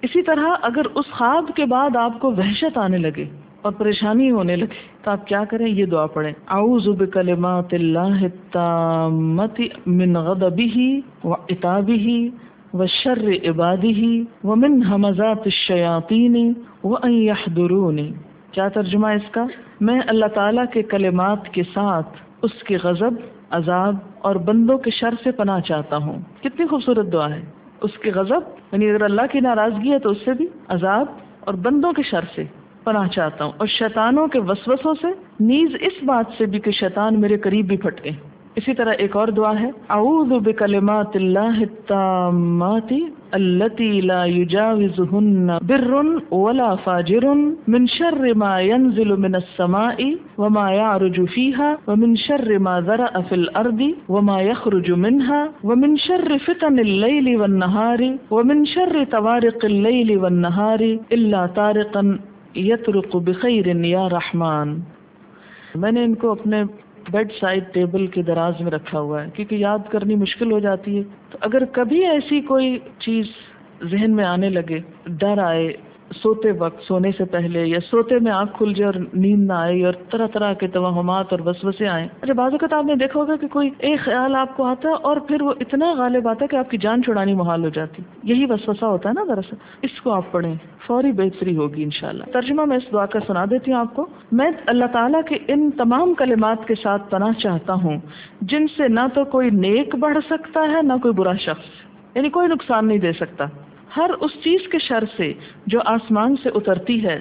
اسی طرح اگر اس خواب کے بعد آپ کو وحشت آنے لگے اور پریشانی ہونے لگے تو آپ کیا کریں؟ یہ دعا پڑھیں، اعوذ بکلمات اللہ التامۃ من غضبہ وعتابہ وشر عبادہ ومن ہمزات الشیاطین وان یحضرون۔ کیا ترجمہ ہے اس کا؟ میں اللہ تعالیٰ کے کلمات کے ساتھ اس کے غضب، عذاب اور بندوں کے شر سے پناہ چاہتا ہوں۔ کتنی خوبصورت دعا ہے! اس کے غضب یعنی اگر اللہ کی ناراضگی ہے تو اس سے بھی، عذاب اور بندوں کے شر سے پناہ چاہتا ہوں، اور شیطانوں کے وسوسوں سے، نیز اس بات سے بھی کہ شیطان میرے قریب بھی پھٹکے۔ اسی طرح ایک اور دعا ہے، اعوذ بکلمات اللہ التامات التی لا یجاوزہن بر ولا فاجر من شر ما ينزل من السماء وما يعرج فيها ومن شر ما ذرأ في الارض وما يخرج منها ومن شر فتن الليل والنهار ومن شر طوارق الليل والنهار الا طارقا یطرق بخیر یا رحمان۔ میں نے ان کو اپنے بیڈ سائڈ ٹیبل کے دراز میں رکھا ہوا ہے کیونکہ یاد کرنی مشکل ہو جاتی ہے، تو اگر کبھی ایسی کوئی چیز ذہن میں آنے لگے، ڈر آئے سوتے وقت، سونے سے پہلے، یا سوتے میں آنکھ کھل جائے اور نیند نہ آئے اور طرح طرح کے توہمات اور وسوسے آئیں۔ اچھا، بعض اوقات آپ نے دیکھا ہوگا کہ کوئی ایک خیال آپ کو آتا ہے اور پھر وہ اتنا غالب آتا ہے کہ آپ کی جان چھڑانی محال ہو جاتی، یہی وسوسہ ہوتا ہے نا دراصل۔ اس کو آپ پڑھیں، فوری بہتری ہوگی انشاءاللہ۔ ترجمہ میں اس دعا کا سنا دیتی ہوں آپ کو۔ میں اللہ تعالیٰ کے ان تمام کلمات کے ساتھ پناہ چاہتا ہوں جن سے نہ تو کوئی نیک بڑھ سکتا ہے نہ کوئی برا شخص، یعنی کوئی نقصان نہیں دے سکتا، ہر اس چیز کے شر سے جو آسمان سے اترتی ہے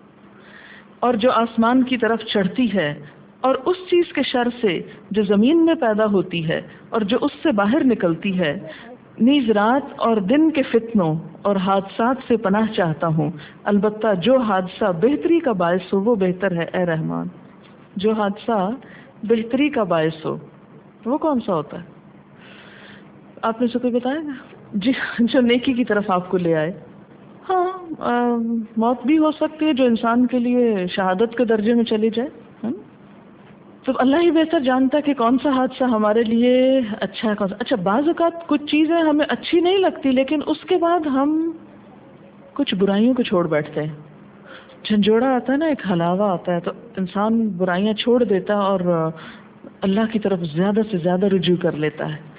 اور جو آسمان کی طرف چڑھتی ہے، اور اس چیز کے شر سے جو زمین میں پیدا ہوتی ہے اور جو اس سے باہر نکلتی ہے، نیز رات اور دن کے فتنوں اور حادثات سے پناہ چاہتا ہوں، البتہ جو حادثہ بہتری کا باعث ہو وہ بہتر ہے اے رحمان۔ جو حادثہ بہتری کا باعث ہو وہ کون سا ہوتا ہے؟ آپ نے سے کوئی بتایا گا؟ جی، جو نیکی کی طرف آپ کو لے آئے۔ ہاں، موت بھی ہو سکتی ہے جو انسان کے لیے شہادت کے درجے میں چلی جائے، تو اللہ ہی بہتر جانتا ہے کہ کون سا حادثہ ہمارے لیے اچھا ہے کون سا۔ اچھا، بعض اوقات کچھ چیزیں ہمیں اچھی نہیں لگتی لیکن اس کے بعد ہم کچھ برائیوں کو چھوڑ بیٹھتے ہیں۔ جھنجھوڑا آتا ہے نا، ایک ہلاوا آتا ہے، تو انسان برائیاں چھوڑ دیتا ہے اور اللہ کی طرف زیادہ سے زیادہ رجوع کر لیتا ہے۔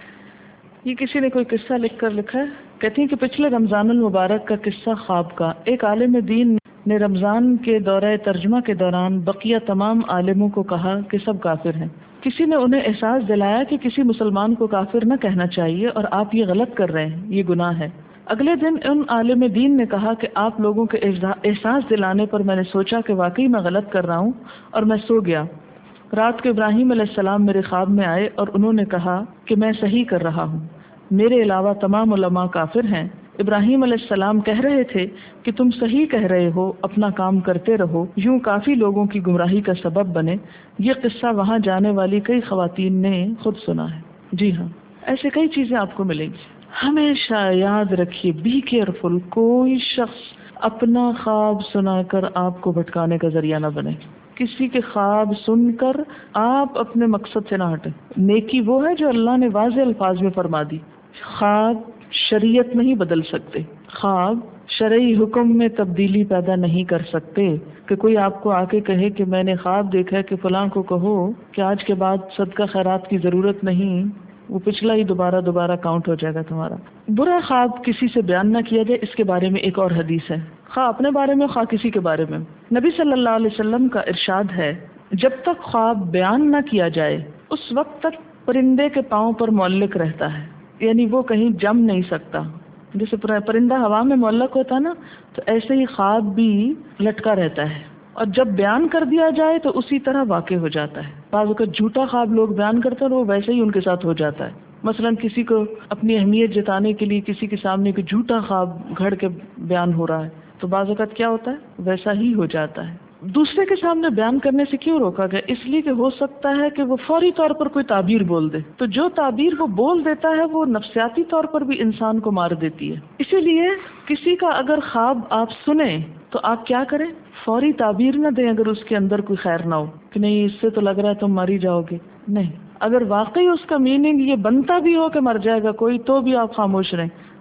یہ کسی نے کوئی قصہ لکھ کر لکھا ہے، کہتی ہیں کہ پچھلے رمضان المبارک کا قصہ خواب کا۔ ایک عالم دین نے رمضان کے دورہ ترجمہ کے دوران بقیہ تمام عالموں کو کہا کہ سب کافر ہیں۔ کسی نے انہیں احساس دلایا کہ کسی مسلمان کو کافر نہ کہنا چاہیے اور آپ یہ غلط کر رہے ہیں، یہ گناہ ہے۔ اگلے دن ان عالم دین نے کہا کہ آپ لوگوں کے احساس دلانے پر میں نے سوچا کہ واقعی میں غلط کر رہا ہوں اور میں سو گیا۔ رات کو ابراہیم علیہ السلام میرے خواب میں آئے اور انہوں نے کہا کہ میں صحیح کر رہا ہوں، میرے علاوہ تمام علماء کافر ہیں۔ ابراہیم علیہ السلام کہہ رہے تھے کہ تم صحیح کہہ رہے ہو، اپنا کام کرتے رہو، یوں کافی لوگوں کی گمراہی کا سبب بنے۔ یہ قصہ وہاں جانے والی کئی خواتین نے خود سنا ہے۔ جی ہاں، ایسے کئی چیزیں آپ کو ملیں گی۔ ہمیشہ یاد رکھیے، بی کیئرفل، کوئی شخص اپنا خواب سنا کر آپ کو بھٹکانے کا ذریعہ نہ بنے۔ کسی کے خواب سن کر آپ اپنے مقصد سے نہ ہٹیں۔ نیکی وہ ہے جو اللہ نے واضح الفاظ میں فرما دی۔ خواب شریعت نہیں بدل سکتے، خواب شرعی حکم میں تبدیلی پیدا نہیں کر سکتے کہ کوئی آپ کو آ کے کہے کہ میں نے خواب دیکھا ہے کہ فلاں کو کہو کہ آج کے بعد صدقہ خیرات کی ضرورت نہیں، وہ پچھلا ہی دوبارہ کاؤنٹ ہو جائے گا تمہارا۔ برا خواب کسی سے بیان نہ کیا جائے، اس کے بارے میں ایک اور حدیث ہے، خواہ اپنے بارے میں خواہ کسی کے بارے میں۔ نبی صلی اللہ علیہ وسلم کا ارشاد ہے، جب تک خواب بیان نہ کیا جائے اس وقت تک پرندے کے پاؤں پر معلق رہتا ہے، یعنی وہ کہیں جم نہیں سکتا۔ جیسے پرندہ ہوا میں معلق ہوتا ہے نا، تو ایسے ہی خواب بھی لٹکا رہتا ہے، اور جب بیان کر دیا جائے تو اسی طرح واقع ہو جاتا ہے۔ بعض اوقات جھوٹا خواب لوگ بیان کرتے ہیں اور وہ ویسے ہی ان کے ساتھ ہو جاتا ہے۔ مثلا کسی کو اپنی اہمیت جتانے کے لیے کسی کے سامنے کوئی جھوٹا خواب گھڑ کے بیان ہو رہا ہے، تو بعض اوقات کیا ہوتا ہے، ویسا ہی ہو جاتا ہے۔ دوسرے کے سامنے بیان کرنے سے کیوں روکا گیا؟ اس لیے کہ ہو سکتا ہے کہ وہ فوری طور پر کوئی تعبیر بول دے، تو جو تعبیر وہ بول دیتا ہے وہ نفسیاتی طور پر بھی انسان کو مار دیتی ہے۔ اسی لیے کسی کا اگر خواب آپ سنیں تو آپ کیا کریں؟ فوری تعبیر نہ دیں اگر اس کے اندر کوئی خیر نہ ہو، کہ نہیں اس سے تو لگ رہا ہے تم مر ہی جاؤ گے۔ نہیں، اگر واقعی اس کا میننگ یہ بنتا بھی ہو کہ مر جائے گا کوئی، تو بھی آپ خاموش رہیں،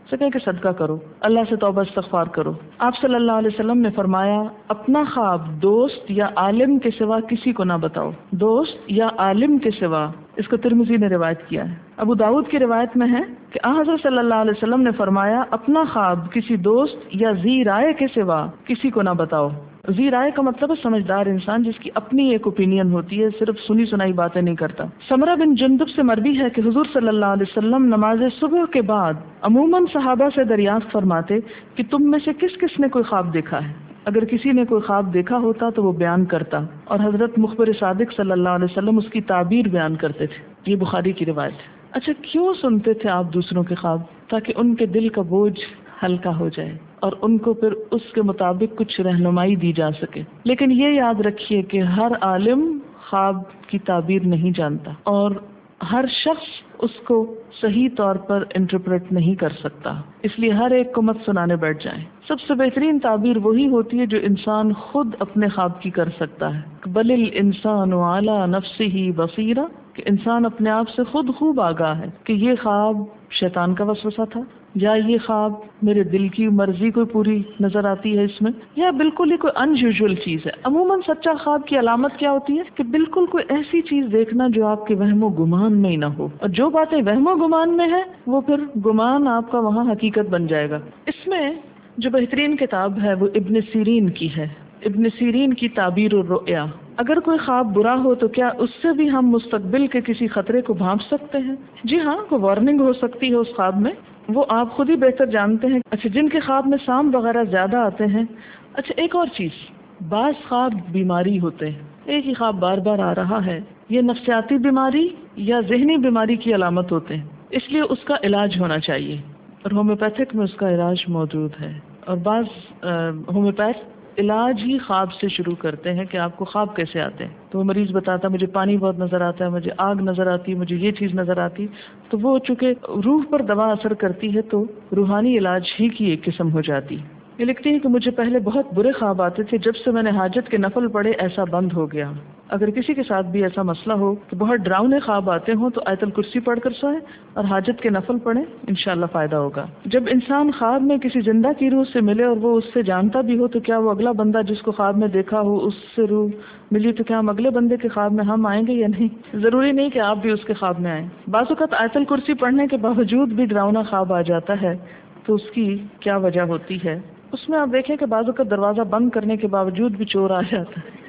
سکے کہ صدقہ کرو، اللہ سے توبہ استغفار کرو۔ آپ صلی اللہ علیہ وسلم نے فرمایا اپنا خواب دوست یا عالم کے سوا کسی کو نہ بتاؤ، دوست یا عالم کے سوا۔ اس کو ترمذی نے روایت کیا ہے۔ ابو داؤد کی روایت میں ہے کہ حضرت صلی اللہ علیہ وسلم نے فرمایا اپنا خواب کسی دوست یا ذی رائے کے سوا کسی کو نہ بتاؤ۔ ذی رائے کا مطلب ہے سمجھدار انسان جس کی اپنی ایک اوپینین ہوتی ہے، صرف سنی سنائی باتیں نہیں کرتا۔ سمرہ بن جندب سے مروی ہے کہ حضور صلی اللہ علیہ وسلم نماز صبح کے بعد عموماً صحابہ سے دریافت فرماتے کہ تم میں سے کس کس نے کوئی خواب دیکھا ہے۔ اگر کسی نے کوئی خواب دیکھا ہوتا تو وہ بیان کرتا، اور حضرت مخبر صادق صلی اللہ علیہ وسلم اس کی تعبیر بیان کرتے تھے۔ یہ بخاری کی روایت ہے۔ اچھا، کیوں سنتے تھے آپ دوسروں کے خواب؟ تاکہ ان کے دل کا بوجھ ہلکا ہو جائے اور ان کو پھر اس کے مطابق کچھ رہنمائی دی جا سکے۔ لیکن یہ یاد رکھیے کہ ہر عالم خواب کی تعبیر نہیں جانتا، اور ہر شخص اس کو صحیح طور پر انٹرپریٹ نہیں کر سکتا، اس لیے ہر ایک کو مت سنانے بیٹھ جائیں۔ سب سے بہترین تعبیر وہی ہوتی ہے جو انسان خود اپنے خواب کی کر سکتا ہے۔ بل الانسان علی نفسہ بصیرہ، کہ انسان اپنے آپ سے خود خوب آگاہ ہے کہ یہ خواب شیطان کا وسوسہ تھا، یا یہ خواب میرے دل کی مرضی کوئی پوری نظر آتی ہے اس میں، یا بالکل ہی کوئی ان یوزول چیز ہے۔ عموماً سچا خواب کی علامت کیا ہوتی ہے کہ بالکل کوئی ایسی چیز دیکھنا جو آپ کے وہم و گمان میں ہی نہ ہو، اور جو باتیں وہم و گمان میں ہے وہ پھر گمان آپ کا وہاں حقیقت بن جائے گا۔ اس میں جو بہترین کتاب ہے وہ ابن سیرین کی ہے، ابن سیرین کی تعبیر الرؤیا۔ اگر کوئی خواب برا ہو تو کیا اس سے بھی ہم مستقبل کے کسی خطرے کو بھانپ سکتے ہیں؟ جی ہاں، کوئی وارننگ ہو سکتی ہے اس خواب میں، وہ آپ خود ہی بہتر جانتے ہیں۔ اچھا، جن کے خواب میں سانپ وغیرہ زیادہ آتے ہیں۔ اچھا، ایک اور چیز، بعض خواب بیماری ہوتے ہیں، ایک ہی خواب بار بار آ رہا ہے، یہ نفسیاتی بیماری یا ذہنی بیماری کی علامت ہوتے ہیں، اس لیے اس کا علاج ہونا چاہیے، اور ہومیوپیتھک میں اس کا علاج موجود ہے۔ اور بعض ہومیوپیتھ علاج ہی خواب سے شروع کرتے ہیں کہ آپ کو خواب کیسے آتے ہیں، تو وہ مریض بتاتا ہے مجھے پانی بہت نظر آتا ہے، مجھے آگ نظر آتی ہے، مجھے یہ چیز نظر آتی، تو وہ چونکہ روح پر دوا اثر کرتی ہے تو روحانی علاج ہی کی ایک قسم ہو جاتی۔ یہ لکھتی ہے کہ مجھے پہلے بہت برے خواب آتے تھے، جب سے میں نے حاجت کے نفل پڑھے ایسا بند ہو گیا۔ اگر کسی کے ساتھ بھی ایسا مسئلہ ہو کہ بہت ڈراؤنے خواب آتے ہوں تو آیت الکرسی پڑھ کر سوئیں اور حاجت کے نفل پڑھیں، انشاءاللہ فائدہ ہوگا۔ جب انسان خواب میں کسی زندہ کی روح سے ملے اور وہ اس سے جانتا بھی ہو تو کیا وہ اگلا بندہ جس کو خواب میں دیکھا ہو اس سے روح ملی تو کیا ہم اگلے بندے کے خواب میں ہم آئیں گے یا نہیں؟ ضروری نہیں کہ آپ بھی اس کے خواب میں آئیں۔ بعض اوقات آیت الکرسی پڑھنے کے باوجود بھی ڈراؤنا خواب آ جاتا ہے، تو اس کی کیا وجہ ہوتی ہے؟ اس میں آپ دیکھیں کہ بعض اوقات دروازہ بند کرنے کے باوجود بھی چور آ جاتا ہے،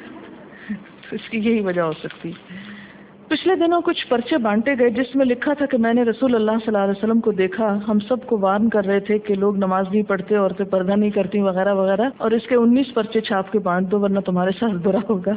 اس کی یہی وجہ ہو سکتی۔ پچھلے دنوں کچھ پرچے بانٹے گئے جس میں لکھا تھا کہ میں نے رسول اللہ صلی اللہ علیہ وسلم کو دیکھا، ہم سب کو وارن کر رہے تھے کہ لوگ نماز نہیں پڑھتے، عورتیں پردہ نہیں کرتی وغیرہ وغیرہ، اور اس کے 19 پرچے چھاپ کے بانٹ دو ورنہ تمہارے ساتھ برا ہوگا۔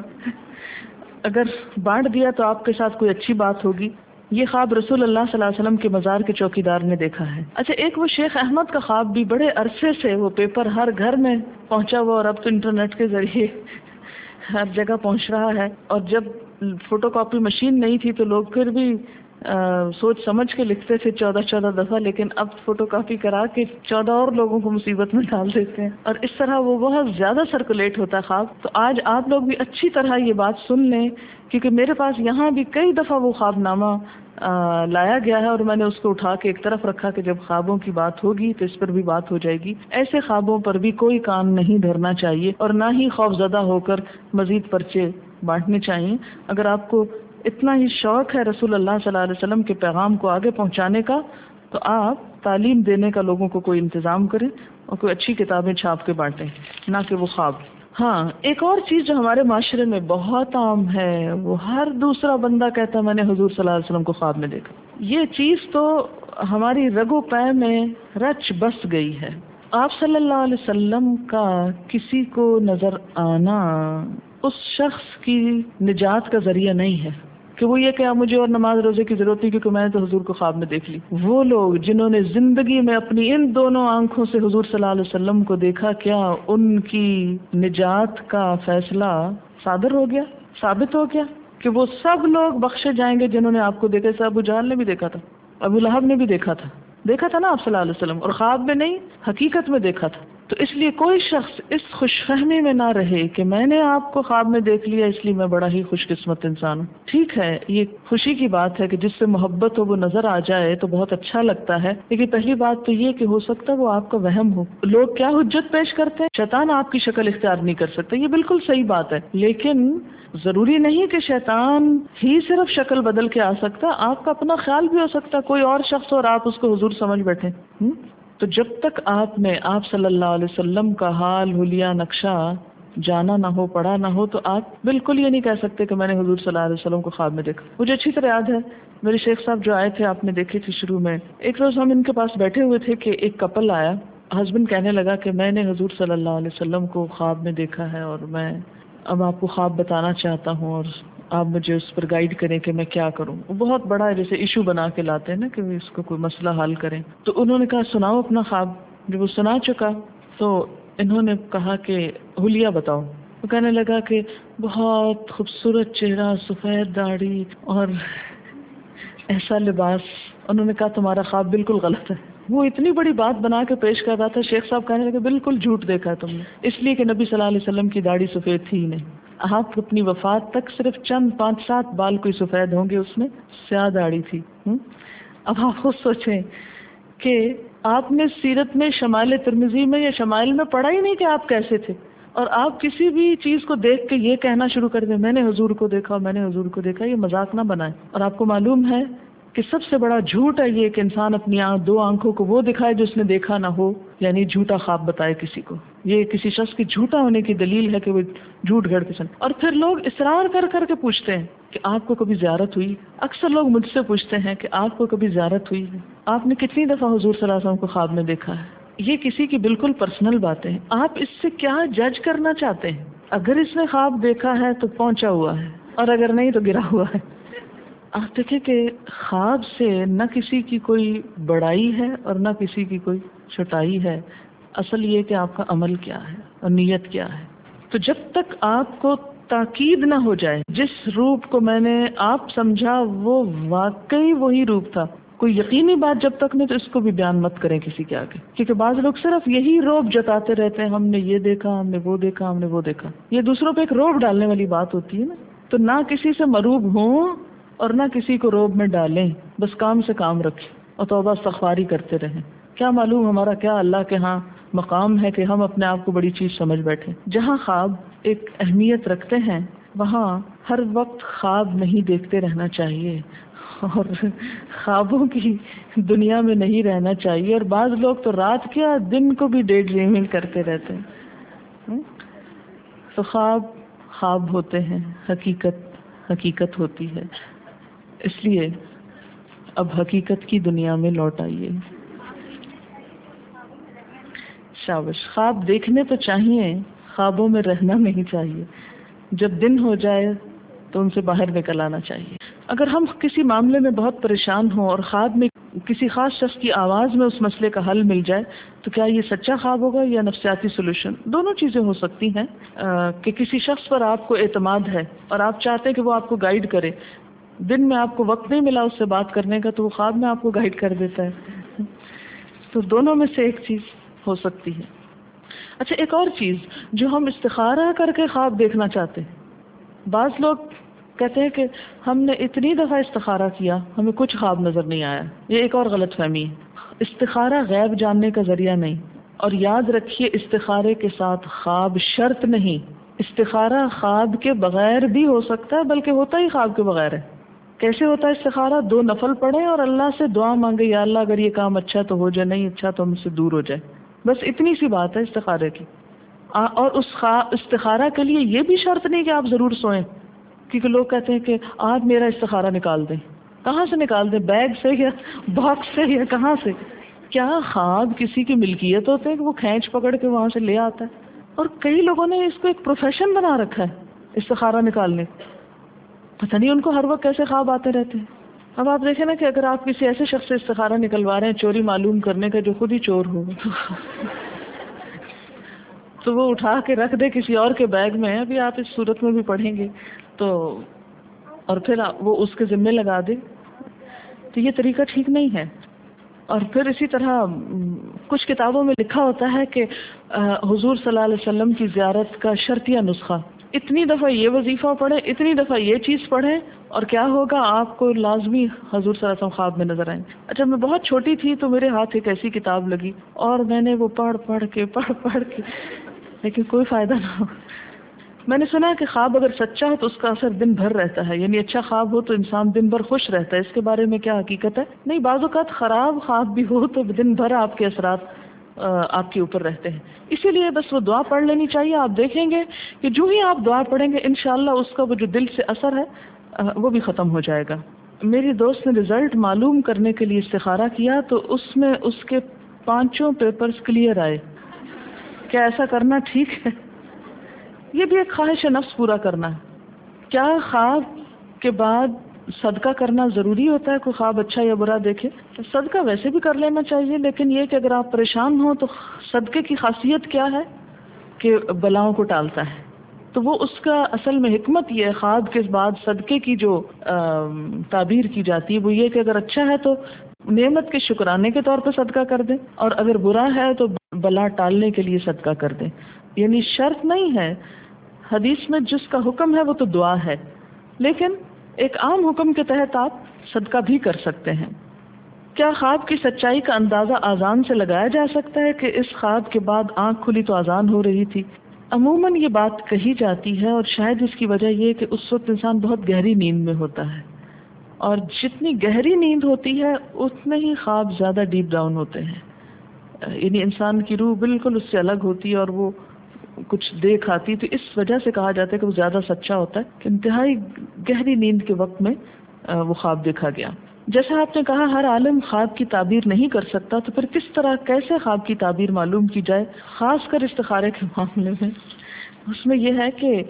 اگر بانٹ دیا تو آپ کے ساتھ کوئی اچھی بات ہوگی۔ یہ خواب رسول اللہ صلی اللہ علیہ وسلم کے مزار کے چوکیدار نے دیکھا ہے۔ اچھا، ایک وہ شیخ احمد کا خواب بھی، بڑے عرصے سے وہ پیپر ہر گھر میں پہنچا ہوا اور اب تو انٹرنیٹ کے ذریعے ہر جگہ پہنچ رہا ہے، اور جب فوٹو کاپی مشین نہیں تھی تو لوگ پھر بھی سوچ سمجھ کے لکھتے تھے 14 دفعہ، لیکن اب فوٹو کاپی کرا کے 14 اور لوگوں کو مصیبت میں ڈال دیتے ہیں، اور اس طرح وہ بہت زیادہ سرکولیٹ ہوتا ہے خواب۔ تو آج آپ لوگ بھی اچھی طرح یہ بات سن لیں، کیونکہ میرے پاس یہاں بھی کئی دفعہ وہ خواب نامہ لایا گیا ہے اور میں نے اس کو اٹھا کے ایک طرف رکھا کہ جب خوابوں کی بات ہوگی تو اس پر بھی بات ہو جائے گی۔ ایسے خوابوں پر بھی کوئی کان نہیں دھرنا چاہیے اور نہ ہی خوف زدہ ہو کر مزید پرچے بانٹنے چاہیے۔ اگر آپ کو اتنا ہی شوق ہے رسول اللہ صلی اللہ علیہ وسلم کے پیغام کو آگے پہنچانے کا تو آپ تعلیم دینے کا لوگوں کو کوئی انتظام کریں اور کوئی اچھی کتابیں چھاپ کے بانٹیں، نہ کہ وہ خواب۔ ہاں، ایک اور چیز جو ہمارے معاشرے میں بہت عام ہے، وہ ہر دوسرا بندہ کہتا ہے میں نے حضور صلی اللہ علیہ وسلم کو خواب میں دیکھا۔ یہ چیز تو ہماری رگ و پے میں رچ بس گئی ہے۔ آپ صلی اللہ علیہ وسلم کا کسی کو نظر آنا اس شخص کی نجات کا ذریعہ نہیں ہے کہ وہ یہ کہ مجھے اور نماز روزے کی ضرورت نہیں کیونکہ میں نے تو حضور کو خواب میں دیکھ لی۔ وہ لوگ جنہوں نے زندگی میں اپنی ان دونوں آنکھوں سے حضور صلی اللہ علیہ وسلم کو دیکھا، کیا ان کی نجات کا فیصلہ صادر ہو گیا، ثابت ہو گیا کہ وہ سب لوگ بخشے جائیں گے جنہوں نے آپ کو دیکھا؟ ابو جہل نے بھی دیکھا تھا، ابو لہب نے بھی دیکھا تھا نا آپ صلی اللہ علیہ وسلم، اور خواب میں نہیں حقیقت میں دیکھا تھا۔ تو اس لیے کوئی شخص اس خوش فہمی میں نہ رہے کہ میں نے آپ کو خواب میں دیکھ لیا اس لیے میں بڑا ہی خوش قسمت انسان ہوں. ٹھیک ہے یہ خوشی کی بات ہے کہ جس سے محبت ہو وہ نظر آ جائے تو بہت اچھا لگتا ہے، لیکن پہلی بات تو یہ کہ ہو سکتا ہے وہ آپ کا وہم ہو. لوگ کیا حجت پیش کرتے ہیں، شیطان آپ کی شکل اختیار نہیں کر سکتا، یہ بالکل صحیح بات ہے، لیکن ضروری نہیں کہ شیطان ہی صرف شکل بدل کے آ سکتا، آپ کا اپنا خیال بھی ہو سکتا، کوئی اور شخص اور آپ اس کو حضور سمجھ بیٹھے. تو جب تک آپ نے آپ صلی اللہ علیہ وسلم کا حال حلیہ نقشہ جانا نہ ہو، پڑھا نہ ہو، تو آپ بالکل یہ نہیں کہہ سکتے کہ میں نے حضور صلی اللہ علیہ وسلم کو خواب میں دیکھا. مجھے اچھی طرح یاد ہے میرے شیخ صاحب جو آئے تھے، آپ نے دیکھے تھے شروع میں، ایک روز ہم ان کے پاس بیٹھے ہوئے تھے کہ ایک کپل آیا. ہسبینڈ کہنے لگا کہ میں نے حضور صلی اللہ علیہ وسلم کو خواب میں دیکھا ہے اور میں اب آپ کو خواب بتانا چاہتا ہوں اور آپ مجھے اس پر گائیڈ کریں کہ میں کیا کروں. وہ بہت بڑا جیسے ایشو بنا کے لاتے ہیں نا کہ اس کو کوئی مسئلہ حل کریں. تو انہوں نے کہا سناؤ اپنا خواب. جب وہ سنا چکا تو انہوں نے کہا کہ حلیہ بتاؤ. وہ کہنے لگا کہ بہت خوبصورت چہرہ، سفید داڑھی اور ایسا لباس. انہوں نے کہا تمہارا خواب بالکل غلط ہے. وہ اتنی بڑی بات بنا کے پیش کر رہا تھا. شیخ صاحب کہنے لگے بالکل جھوٹ دیکھا تم نے، اس لیے کہ نبی صلی اللہ علیہ وسلم کی داڑھی سفید تھی ہی نہیں. آپ اپنی وفات تک صرف چند 5-7 بال کوئی سفید ہوں گے، اس میں سیاہ داڑھی تھی. اب آپ خود سوچیں کہ آپ نے سیرت میں شمائل ترمذی میں یا شمائل میں پڑھا ہی نہیں کہ آپ کیسے تھے، اور آپ کسی بھی چیز کو دیکھ کے یہ کہنا شروع کر دیں میں نے حضور کو دیکھا، میں نے حضور کو دیکھا. یہ مذاق نہ بنائیں. اور آپ کو معلوم ہے کہ سب سے بڑا جھوٹ ہے یہ کہ انسان اپنی 2 آنکھوں کو وہ دکھائے جو اس نے دیکھا نہ ہو، یعنی جھوٹا خواب بتائے کسی کو. یہ کسی شخص کی جھوٹا ہونے کی دلیل ہے کہ وہ جھوٹ گھڑ کے چلے. اور پھر لوگ اصرار کر کر کے پوچھتے ہیں کہ آپ کو کبھی زیارت ہوئی. اکثر لوگ مجھ سے پوچھتے ہیں کہ آپ کو کبھی زیارت ہوئی ہے، آپ نے کتنی دفعہ حضور صلی اللہ علیہ وسلم کو خواب میں دیکھا ہے. یہ کسی کی بالکل پرسنل باتیں ہیں. آپ اس سے کیا جج کرنا چاہتے ہیں؟ اگر اس نے خواب دیکھا ہے تو پہنچا ہوا ہے، اور اگر نہیں تو گرا ہوا ہے. آپ دیکھیں کہ خواب سے نہ کسی کی کوئی بڑائی ہے اور نہ کسی کی کوئی چھوٹائی ہے. اصل یہ کہ آپ کا عمل کیا ہے اور نیت کیا ہے. تو جب تک آپ کو تاکید نہ ہو جائے جس روپ کو میں نے آپ سمجھا وہ واقعی وہی روپ تھا، کوئی یقینی بات جب تک نہیں تو اس کو بھی بیان مت کریں کسی کے آگے. کیونکہ بعض لوگ صرف یہی روب جتاتے رہتے ہیں، ہم نے یہ دیکھا، ہم نے وہ دیکھا، ہم نے وہ دیکھا. یہ دوسروں پہ ایک روب ڈالنے والی بات ہوتی ہے نا. تو نہ کسی سے مروب ہوں اور نہ کسی کو روب میں ڈالیں، بس کام سے کام رکھیں اور توبہ استغفاری کرتے رہیں. کیا معلوم ہمارا کیا اللہ کے ہاں مقام ہے کہ ہم اپنے آپ کو بڑی چیز سمجھ بیٹھے. جہاں خواب ایک اہمیت رکھتے ہیں وہاں ہر وقت خواب نہیں دیکھتے رہنا چاہیے اور خوابوں کی دنیا میں نہیں رہنا چاہیے. اور بعض لوگ تو رات کیا دن کو بھی ڈے ڈریمنگ کرتے رہتے ہیں. تو خواب خواب ہوتے ہیں، حقیقت حقیقت ہوتی ہے. اس لیے اب حقیقت کی دنیا میں لوٹ آئیے. شاباش. خواب دیکھنے تو چاہیے، خوابوں میں رہنا نہیں چاہیے. جب دن ہو جائے تو ان سے باہر نکل آنا چاہیے. اگر ہم کسی معاملے میں بہت پریشان ہوں اور خواب میں کسی خاص شخص کی آواز میں اس مسئلے کا حل مل جائے تو کیا یہ سچا خواب ہوگا یا نفسیاتی سولوشن؟ دونوں چیزیں ہو سکتی ہیں. کہ کسی شخص پر آپ کو اعتماد ہے اور آپ چاہتے ہیں کہ وہ آپ کو گائیڈ کرے، دن میں آپ کو وقت نہیں ملا اس سے بات کرنے کا تو وہ خواب میں آپ کو گائیڈ کر دیتا ہے. تو دونوں میں سے ایک چیز ہو سکتی ہے. اچھا ایک اور چیز جو ہم استخارہ کر کے خواب دیکھنا چاہتے ہیں. بعض لوگ کہتے ہیں کہ ہم نے اتنی دفعہ استخارہ کیا ہمیں کچھ خواب نظر نہیں آیا. یہ ایک اور غلط فہمی ہے. استخارہ غیب جاننے کا ذریعہ نہیں. اور یاد رکھیے استخارے کے ساتھ خواب شرط نہیں. استخارہ خواب کے بغیر بھی ہو سکتا ہے، بلکہ ہوتا ہی خواب کے بغیر ہے. کیسے ہوتا ہے استخارہ؟ 2 نفل پڑھیں اور اللہ سے دعا مانگے، یا اللہ اگر یہ کام اچھا تو ہو جائے، نہیں اچھا تو ہم سے دور ہو جائے. بس اتنی سی بات ہے استخارے کی. اور اس استخارہ کے لیے یہ بھی شرط نہیں کہ آپ ضرور سوئیں، کیونکہ لوگ کہتے ہیں کہ آپ میرا استخارہ نکال دیں. کہاں سے نکال دیں؟ بیگ سے یا باکس سے یا کہاں سے؟ کیا خواب کسی کی ملکیت ہوتے ہیں کہ وہ کھینچ پکڑ کے وہاں سے لے آتا ہے؟ اور کئی لوگوں نے اس کو ایک پروفیشن بنا رکھا ہے استخارہ نکالنے. پتہ نہیں ان کو ہر وقت کیسے خواب آتے رہتے ہیں. اب آپ دیکھیں نا کہ اگر آپ کسی ایسے شخص سے استخارہ نکلوا رہے ہیں چوری معلوم کرنے کا جو خود ہی چور ہو تو وہ اٹھا کے رکھ دے کسی اور کے بیگ میں. ابھی آپ اس صورت میں بھی پڑھیں گے تو، اور پھر وہ اس کے ذمے لگا دے، تو یہ طریقہ ٹھیک نہیں ہے. اور پھر اسی طرح کچھ کتابوں میں لکھا ہوتا ہے کہ حضور صلی اللہ علیہ وسلم کی زیارت کا شرطیہ نسخہ، اتنی دفعہ یہ وظیفہ پڑھیں، اتنی دفعہ یہ چیز پڑھیں، اور کیا ہوگا، آپ کو لازمی حضور صلی اللہ علیہ وسلم خواب میں نظر آئیں۔ اچھا، میں بہت چھوٹی تھی تو میرے ہاتھ ایک ایسی کتاب لگی اور میں نے وہ پڑھ پڑھ کے لیکن کوئی فائدہ نہ ہو۔ میں نے سنا ہے کہ خواب اگر سچا ہے تو اس کا اثر دن بھر رہتا ہے، یعنی اچھا خواب ہو تو انسان دن بھر خوش رہتا ہے۔ اس کے بارے میں کیا حقیقت ہے؟ نہیں، بعض اوقات خراب خواب بھی ہو تو دن بھر آپ کے اثرات آپ کے اوپر رہتے ہیں۔ اسی لیے بس وہ دعا پڑھ لینی چاہیے۔ آپ دیکھیں گے کہ جو ہی آپ دعا پڑھیں گے انشاءاللہ اس کا وہ جو دل سے اثر ہے وہ بھی ختم ہو جائے گا۔ میری دوست نے رزلٹ معلوم کرنے کے لیے استخارہ کیا تو اس میں اس کے 5 پیپرز کلیئر آئے۔ کیا ایسا کرنا ٹھیک ہے؟ یہ بھی ایک خواہش نفس پورا کرنا ہے۔ کیا خواب کے بعد صدقہ کرنا ضروری ہوتا ہے؟ کوئی خواب اچھا یا برا دیکھے تو صدقہ ویسے بھی کر لینا چاہیے، لیکن یہ کہ اگر آپ پریشان ہوں تو صدقے کی خاصیت کیا ہے کہ بلاؤں کو ٹالتا ہے۔ تو وہ اس کا اصل میں حکمت یہ ہے، خواب کے بعد صدقے کی جو تعبیر کی جاتی ہے وہ یہ کہ اگر اچھا ہے تو نعمت کے شکرانے کے طور پہ صدقہ کر دیں، اور اگر برا ہے تو بلا ٹالنے کے لیے صدقہ کر دیں۔ یعنی شرط نہیں ہے، حدیث میں جس کا حکم ہے وہ تو دعا ہے، لیکن ایک عام حکم کے تحت آپ صدقہ بھی کر سکتے ہیں۔ کیا خواب کی سچائی کا اندازہ اذان سے لگایا جا سکتا ہے کہ اس خواب کے بعد آنکھ کھلی تو اذان ہو رہی تھی؟ عموماً یہ بات کہی جاتی ہے، اور شاید اس کی وجہ یہ کہ اس وقت انسان بہت گہری نیند میں ہوتا ہے، اور جتنی گہری نیند ہوتی ہے اتنے ہی خواب زیادہ ڈیپ ڈاؤن ہوتے ہیں، یعنی انسان کی روح بالکل اس سے الگ ہوتی ہے اور وہ کچھ دیکھ آتی، تو اس وجہ سے کہا جاتا ہے کہ وہ زیادہ سچا ہوتا ہے کہ انتہائی گہری نیند کے وقت میں وہ خواب دیکھا گیا۔ جیسا آپ نے کہا ہر عالم خواب کی تعبیر نہیں کر سکتا، تو پھر کس طرح کیسے خواب کی تعبیر معلوم کی جائے، خاص کر استخارے کے معاملے میں؟ اس میں یہ ہے کہ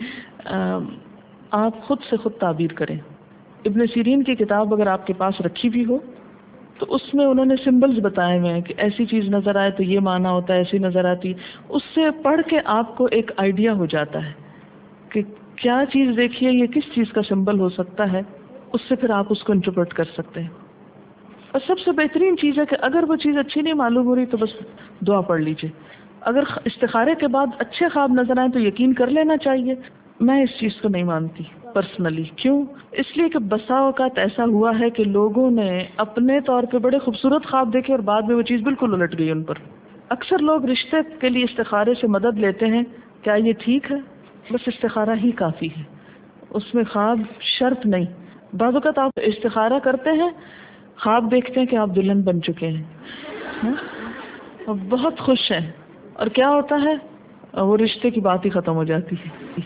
آپ خود سے خود تعبیر کریں۔ ابن سیرین کی کتاب اگر آپ کے پاس رکھی بھی ہو تو اس میں انہوں نے سمبلز بتائے ہوئے ہیں کہ ایسی چیز نظر آئے تو یہ معنی ہوتا ہے، ایسی نظر آتی، اس سے پڑھ کے آپ کو ایک آئیڈیا ہو جاتا ہے کہ کیا چیز دیکھیے یہ کس چیز کا سمبل ہو سکتا ہے، اس سے پھر آپ اس کو انٹرپریٹ کر سکتے ہیں۔ اور سب سے بہترین چیز ہے کہ اگر وہ چیز اچھی نہیں معلوم ہو رہی تو بس دعا پڑھ لیجئے۔ اگر استخارے کے بعد اچھے خواب نظر آئیں تو یقین کر لینا چاہیے۔ میں اس چیز کو نہیں مانتی پرسنلی۔ کیوں؟ اس لیے کہ بسا اوقات ایسا ہوا ہے کہ لوگوں نے اپنے طور پہ بڑے خوبصورت خواب دیکھے اور بعد میں وہ چیز بالکل الٹ گئی ان پر۔ اکثر لوگ رشتے کے لیے استخارے سے مدد لیتے ہیں، کیا یہ ٹھیک ہے؟ بس استخارہ ہی کافی ہے، اس میں خواب شرط نہیں۔ بعض اوقات آپ استخارہ کرتے ہیں، خواب دیکھتے ہیں کہ آپ دلہن بن چکے ہیں اور بہت خوش ہیں، اور کیا ہوتا ہے وہ رشتے کی بات ہی ختم ہو جاتی ہے۔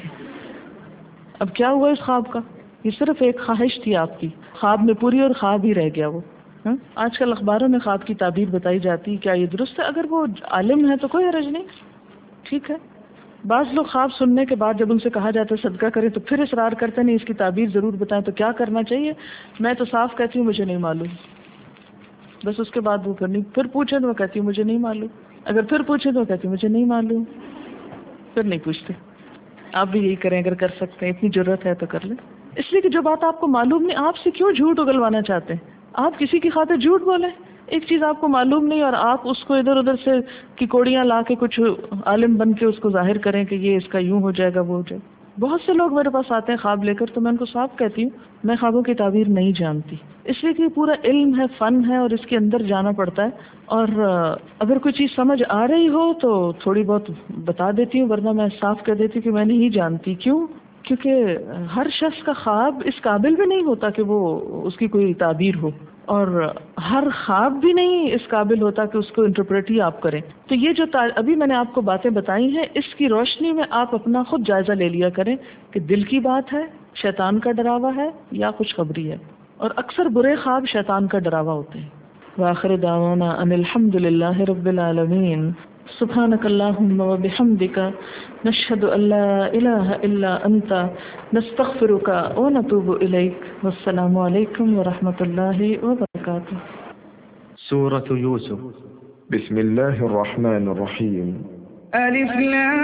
اب کیا ہوا اس خواب کا؟ یہ صرف ایک خواہش تھی آپ کی، خواب میں پوری اور خواب ہی رہ گیا وہ۔ آج کل اخباروں میں خواب کی تعبیر بتائی جاتی، کیا یہ درست ہے؟ اگر وہ عالم ہے تو کوئی حرج نہیں، ٹھیک ہے۔ بعض لوگ خواب سننے کے بعد جب ان سے کہا جاتا ہے صدقہ کریں تو پھر اصرار کرتے نہیں اس کی تعبیر ضرور بتائیں، تو کیا کرنا چاہیے؟ میں تو صاف کہتی ہوں مجھے نہیں معلوم، بس اس کے بعد وہ پھر پوچھیں تو وہ کہتی ہوں مجھے نہیں معلوم، اگر پھر پوچھیں تو وہ کہتی ہوں مجھے نہیں معلوم، پھر نہیں پوچھتے۔ آپ بھی یہی کریں اگر کر سکتے ہیں، اتنی ضرورت ہے تو کر لیں۔ اس لیے کہ جو بات آپ کو معلوم نہیں، آپ سے کیوں جھوٹ اگلوانا چاہتے ہیں؟ آپ کسی کی خاطر جھوٹ بولیں۔ ایک چیز آپ کو معلوم نہیں اور آپ اس کو ادھر ادھر سے کی کوڑیاں لا کے کچھ عالم بن کے اس کو ظاہر کریں کہ یہ اس کا یوں ہو جائے گا وہ ہو جائے گا۔ بہت سے لوگ میرے پاس آتے ہیں خواب لے کر، تو میں ان کو صاف کہتی ہوں میں خوابوں کی تعبیر نہیں جانتی، اس لیے کہ یہ پورا علم ہے، فن ہے، اور اس کے اندر جانا پڑتا ہے، اور اگر کوئی چیز سمجھ آ رہی ہو تو تھوڑی بہت بتا دیتی ہوں، ورنہ میں صاف کہہ دیتی ہوں کہ میں نہیں جانتی۔ کیوں؟ کیونکہ ہر شخص کا خواب اس قابل بھی نہیں ہوتا کہ وہ اس کی کوئی تعبیر ہو، اور ہر خواب بھی نہیں اس قابل ہوتا کہ اس کو انٹرپریٹ ہی آپ کریں۔ تو یہ جو ابھی میں نے آپ کو باتیں بتائی ہیں، اس کی روشنی میں آپ اپنا خود جائزہ لے لیا کریں کہ دل کی بات ہے، شیطان کا ڈراوا ہے یا خوشخبری ہے، اور اکثر برے خواب شیطان کا ڈراوا ہوتے ہیں۔ وآخر دعوانا ان الحمد للہ رب العالمین۔ سبحانک اللہم وبحمدک، نشہد ان لا الہ الا انت، نستغفرک ونتوب الیک۔ والسلام علیکم ورحمۃ اللہ وبرکاتہ۔ سورة يوسف، بسم الله الرحمن الرحيم. ألف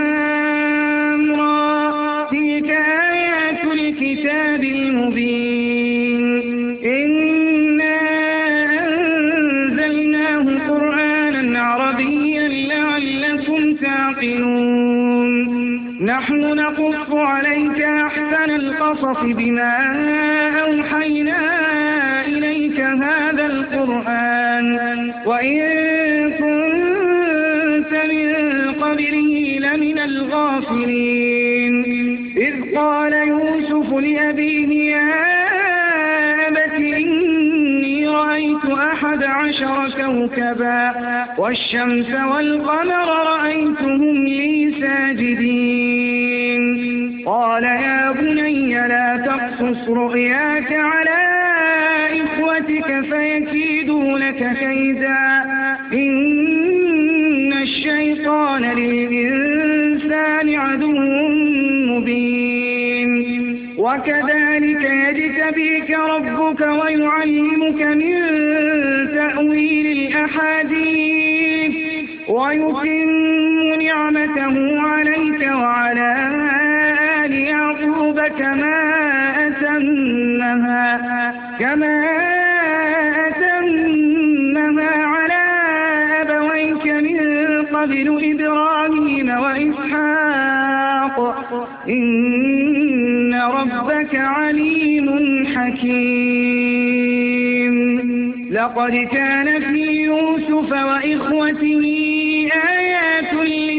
لام را، تلك آيات الكتاب المبين، إنا أنزلناه قرآنا عربيا يعقلون نحن نقص عليك أحسن القصص بما أوحينا إليك هذا القرآن وإن كنت من قبله لمن الغافلين إذ قال يوسف لأبيه يا أبت إني رأيت 11 كوكبا والشمس والقمر رأيتهم لي ساجدين قال يا بني لا تقصص رؤياك على إخوتك فيكيدوا لك كيدا إن الشيطان للإنسان عدو مبين وكذلك يجتبيك ربك ويعلمك من تأويل الأحاديث ويتم نعمته عليك وعلى آل يعقوب كما أتمها على أبويك من قبل إبراهيم وإسحاق إن ربك عليم حكيم لقد كان في يوسف وإخوته آيات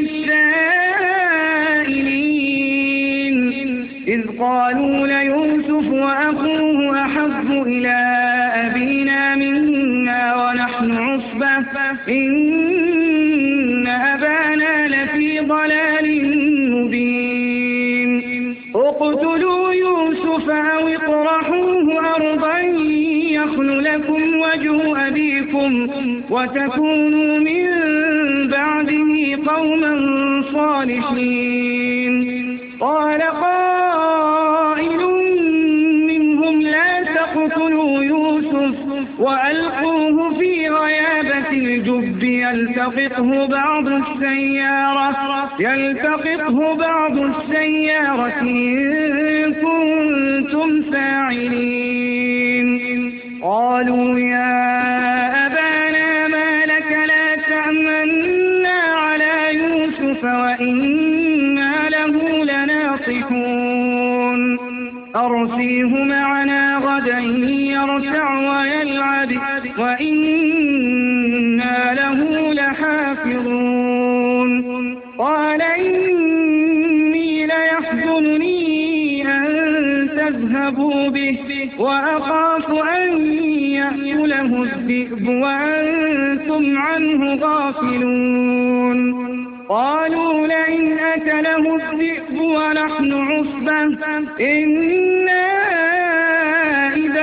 للسائلين إذ قالوا ليوسف وأخوه أحب إلى أبينا منا ونحن عصبة إن أبانا لفي ضلال مبين اقتلوا يوسف أو اطرحوه أرضا يخل لكم وجه أبيكم وتكونوا من بعده قوما صالحين قال قائل منهم لا تقتلوا يوسف وألقوه في غيابة الجب يلتقطه بعض السيارة إن كنتم فاعلين قالوا يا أبانا ما لك لا تأمنا على يوسف وإنا له لناصحون أرسله معنا غدا يرتع ويلعب وإنا له لحافظون قال إني ليحزنني أن تذهبوا به وأخاف أن يأكله الذئب وأنتم عنه غافلون قالوا لئن أكله الذئب ونحن عصبة إنا إذا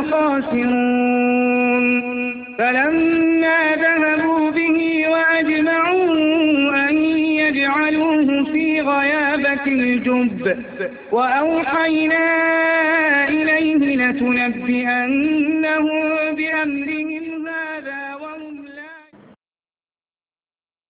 لخاسرون فلما ذهبوا به وأجمعوا أن يجعلوه في غيابة الجب وأوحينا إليه لتنبئنهم بأمرهم